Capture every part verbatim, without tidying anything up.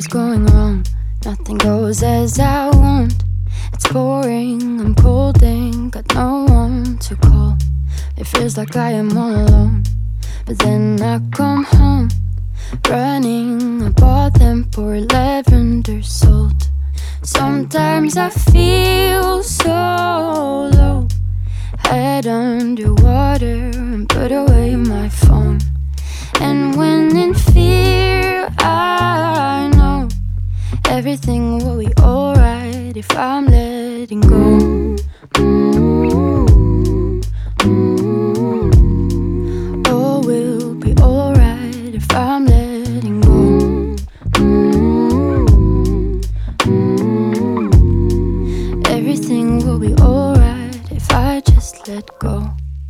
always going wrong. Nothing goes as I want. It's boring, I'm colding, got no one to call. It feels like I am all alone. But then I come home, running. I bought them for lavender salt. Sometimes I feel so low, head underwater, and put away my phone. And when in fear, I know everything will be alright if I'm letting go. All will be alright if I'm letting go. Everything will be alright if I just let go.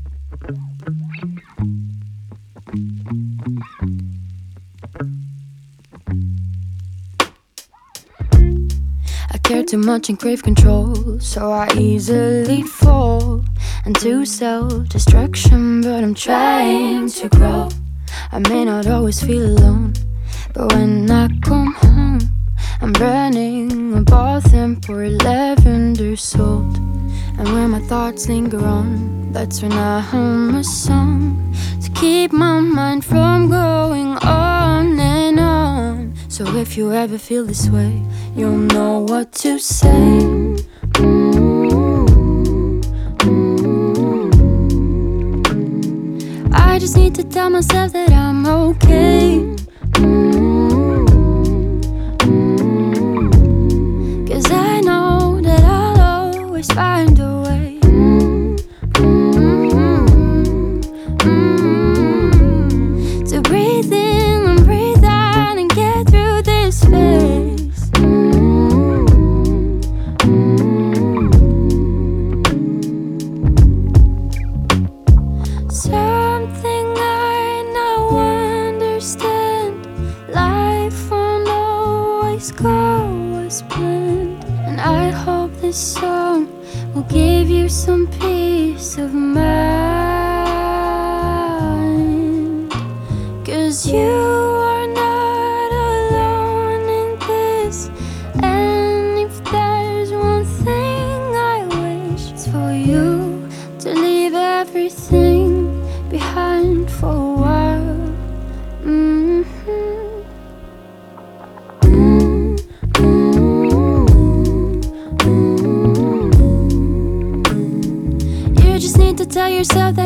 I care too much and crave control, so I easily fall into self-destruction. But I'm trying to grow. I may not always feel alone, but when I come home, I'm running. I bought them for lavender salt. And when my thoughts linger on, that's when I hum a song to keep my mind from going on and on. So if you ever feel this way, you'll know what to say. I just need to tell myself that I'm okay. Cause I know that I'll always find a way. To breathe in and breathe out and get through this phase. Something I now understand. Life won't always go as planned. And I hope this song will give you some peace of mind. Cause you are not alone in this. And if there's one thing I wish, it's for you to leave everything behind for a while. Mm-hmm. You just need to tell yourself that